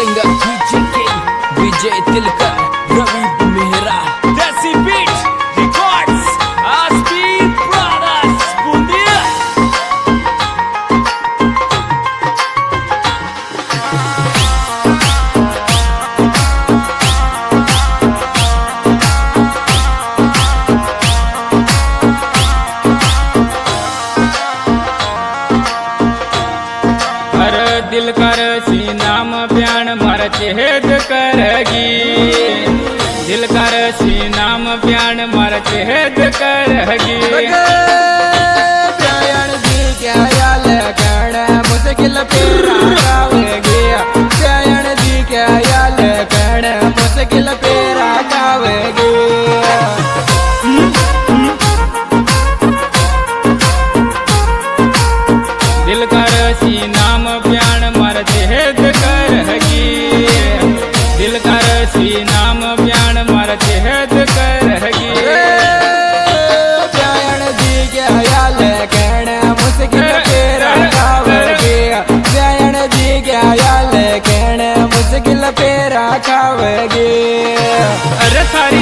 Singer DJ Vijay Tilkar Ravi Mehra Desi beat records आस्पी brothers बूंदिया। दिल कर सी नाम ब्याण मार चेहद करगी, दिल कर सी नाम ब्याण मार चेहद करगी। ब्याण जी क्या याल कण मुश्किल पेरा गावेगी, ब्याण जी क्या याल कण मुश्किल पेरा गावेगी। दिल कर सी नाम ब्याण मार चेहद करगी, दिल कर सी नाम ब्याण मार चेहद करगी। ब्याण जी क्या याल कण मुश्किल पेरा गावेगी, ब्याण जी क्या याल कण मुश्किल पेरा खावेगी। अरे सारी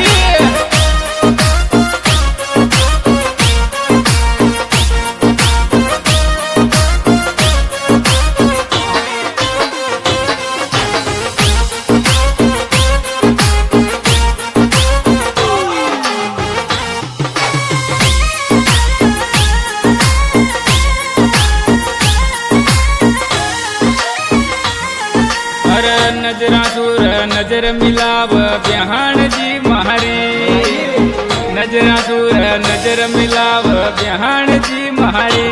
नजरा दूर नजर मिलाव ब्याहण जी महारी, नजरा दूर नजर मिलाव ब्याहण जी महारी।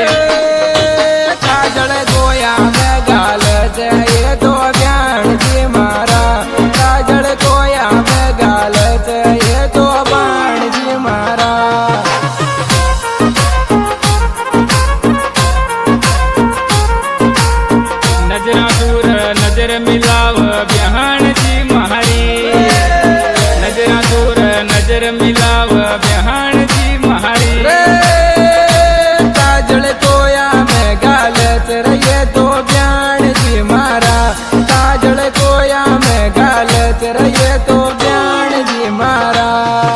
काजल गोया में गाल ये तो ब्याण जी मारा, काजल गोया में गाल ये तो बाण जी मारा। नजरा दूर नजर मिलाव ब्याहण जी महारी, नजरा दूर नजर मिलाव ब्याहण जी महारी। काजल गोया में गाल ये तो ब्याण जी मारा, काजल गोया में गाल ये तो ब्याण जी मारा।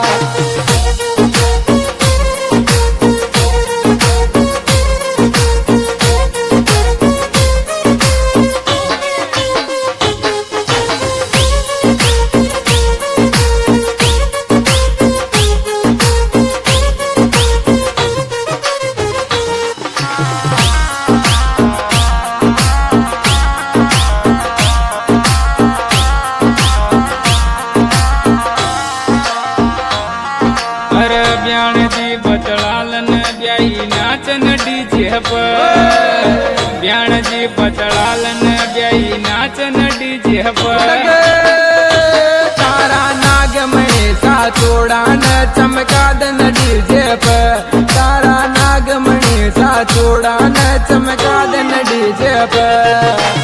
ब्याण जी बतलालन ब्याई नाचन डीजे पर, ब्याण जी बतलालन ब्याई नाचन डीजे पर। तारा नागमणि सा चोड़ान चमकादन डीजे पर, तारा नागमणि सा चोड़ान चमकादन डीजे पर।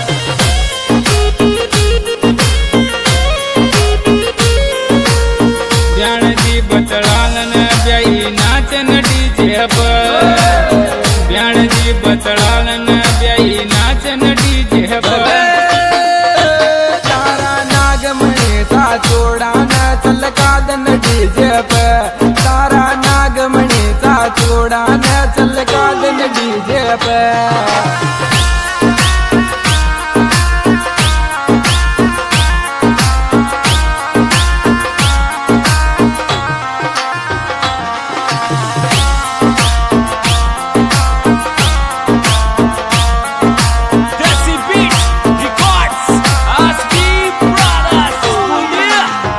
ब्याण जी बतलालन ब्याई नाचन डीजे पर, ब्याण जी बतलालन ब्याई नाचन डीजे पर। तारा नागमणि सा चोड़ान चलकादन डीजे पर, तारा नागमणि सा चोड़ान चलकादन डीजे पर। देसी बीट रिकॉर्ड्स आस्पी ब्रदर्स बूंदिया।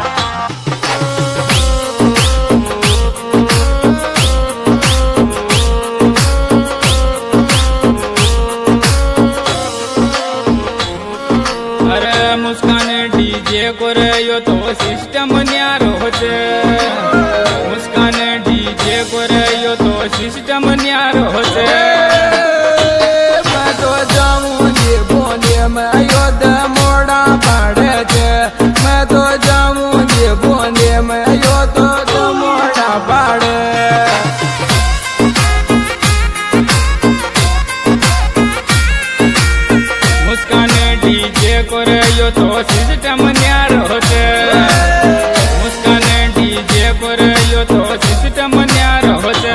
अरे मुस्कान डीजे को यो तो सिस्टम न्यारो होते, मुस्कान डीजे को यो तो सिस्टम न्यारो होते। मैं तो जाऊंगी बोले मैं योद मोड़ा पाड़े थे, मैं तो जाऊंगी बोले मैं योद मोड़ा पाड़े। मुस्कान डीजे को यो तो सिस्टम न्यारो छे मुस्कान डीजे पर यो तो सिस्टम न्यारो छे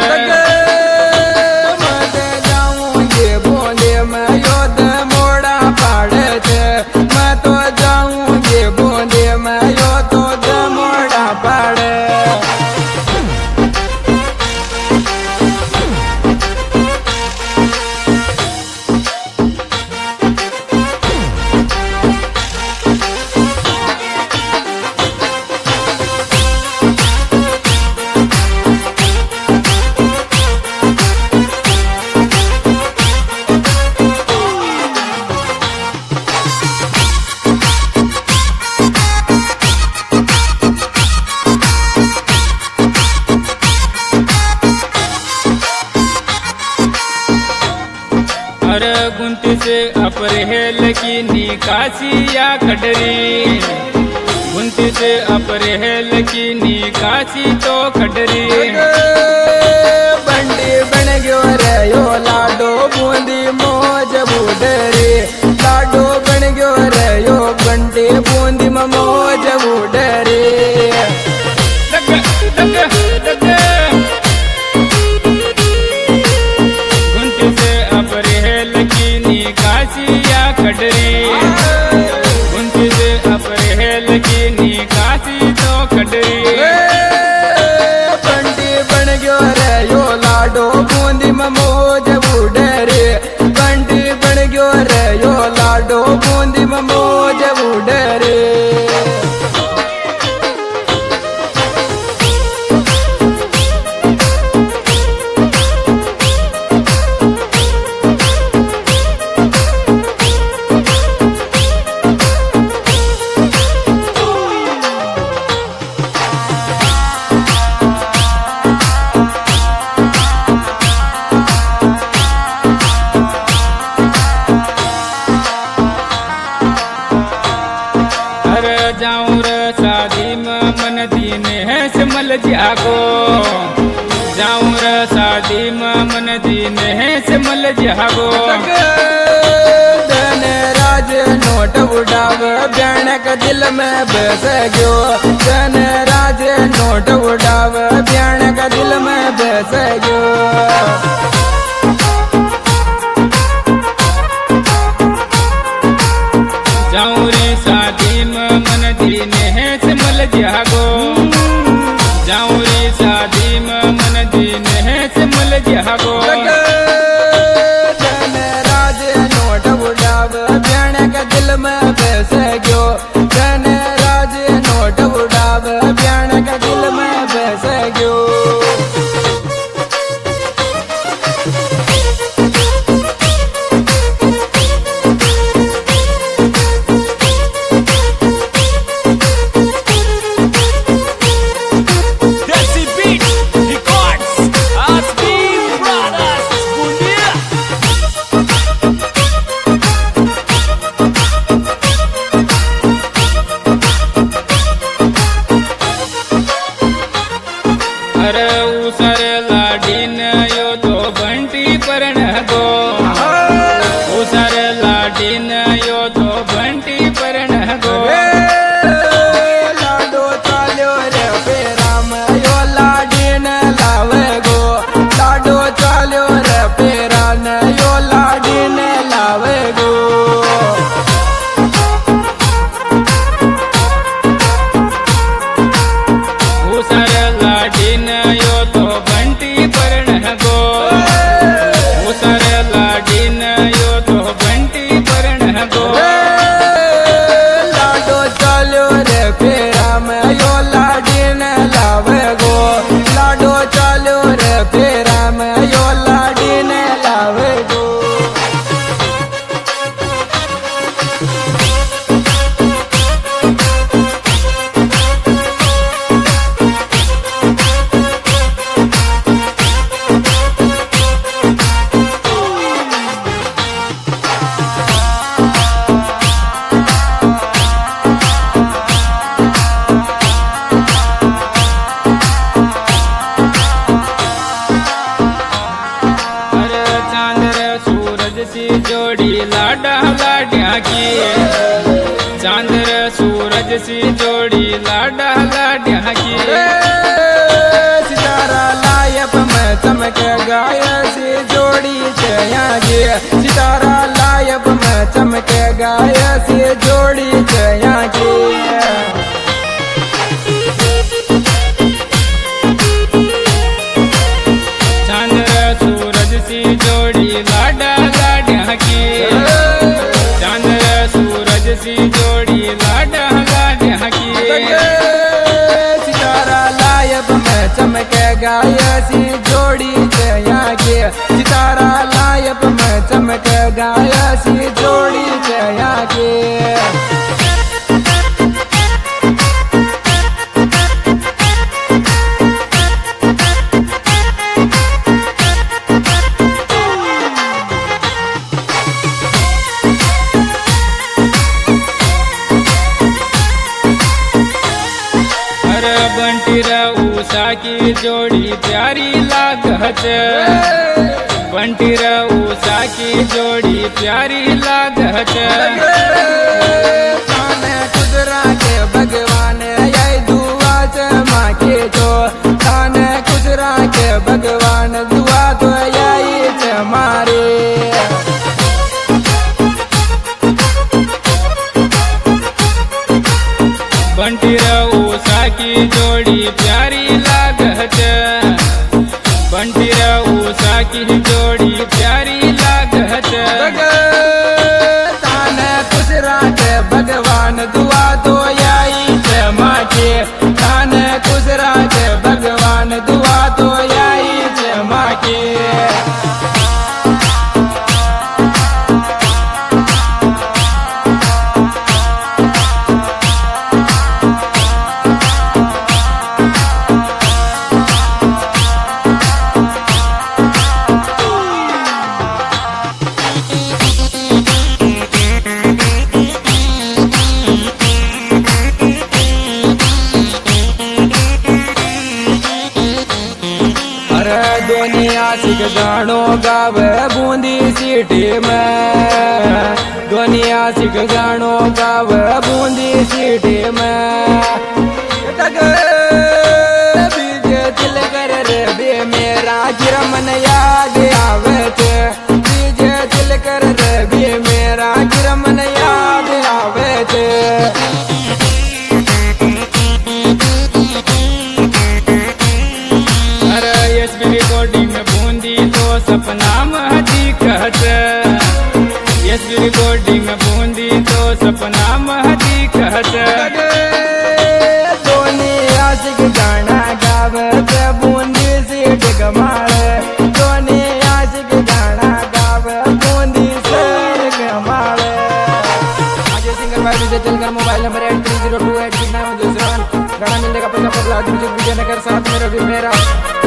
मते जाऊं ये बोले मैं योद मोड़ा पाड़े छे मैं तो जाऊं ये बोले मैं यो तो मोड़ा पाड़े अरे गुंती से अपरहेल की निकासी या खडरी गुंती से अपरहेल की निकासी तो खडरी बंडी बन गयो रे यो लाडो बूंदी मौज बूडरी लाडो बन गयो रे यो बंडी बूंदी में मौज बूडरी गुंती से अपरहेल की निकासी या खडरी गुंती से अपरहेल की निकासी तो खडरी बंडी बन गयो रे यो लाडो बूंदी में मौज बूडरी बंडी बन गयो रे यो लाडो बूंदी में मौज बूडरी जाऊं रे शादी में मन दीन है समल जागो जाऊं रे शादी में मन दीन है समल जागो धन राज नोट उड़ाव भयानक दिल में बस गयो धन राज नोट उड़ाव भयानक दिल में बस गयो जाऊं रे शादी में मन दीन है समल जागो जाऊं रे शादी में मन दीन है समल जागो धन राज नोट उड़ाव भयानक दिल में बस गयो धन राज नोट उड़ाव भयानक दिल में बस गयो चांद रे सूरज सी जोड़ी लाडा लाड्या की सितारा लायब में चमके गाया सी जोड़ी चया गे सितारा लायब में चमके गाया सी जोड़ी चया गे चांद रे सूरज सी जोड़ी लाडा लाड्या की चांद रे सूरज सी जोड़ी लाडा लाड्या की सितारा लायब में चमके गाया सी जोड़ी चया गे सितारा लायब में चमके गाया सी जोड़ी चया गे बंटी रे उषा की जोड़ी प्यारी लागत बंटी रे उषा की जोड़ी प्यारी लागत थाने कुदरा के भगवान यही दुआ जमा के जो थाने कुदरा के भगवान दुआ तो यही हमारे बंटी रे उषा की जोड़ी प्यारी लागत बंटी रे उषा की जोड़ी प्यारी लागत थाने कुदरा के भगवान दुआ तो यही जमा के थाने कुदरा के भगवान दुआ तो यही जमा के दुनिया सिख गानो गावे बूंदी सिटी में दुनिया सिख गानो गावे बूंदी सिटी में बीजे दिल कर रे बे मेरा गिरमन याद आवे थे बीजे दिल कर रे बे मेरा गिरमन याद आवे थे रिकॉर्डिंग में बूंदी तो सपना में हकीकत यस रिकॉर्डिंग में बूंदी तो सपना में हकीकत दोनी आशिक गाना गावे ते बूंदी सीट कमाए दोनी आशिक गाना गावे बूंदी सीट कमाए आज सिंगर भाई से चलकर मोबाइल नंबर 83028921 गाना मिलने का पहला म्यूजिक विजयनगर साथ में रवि मेरा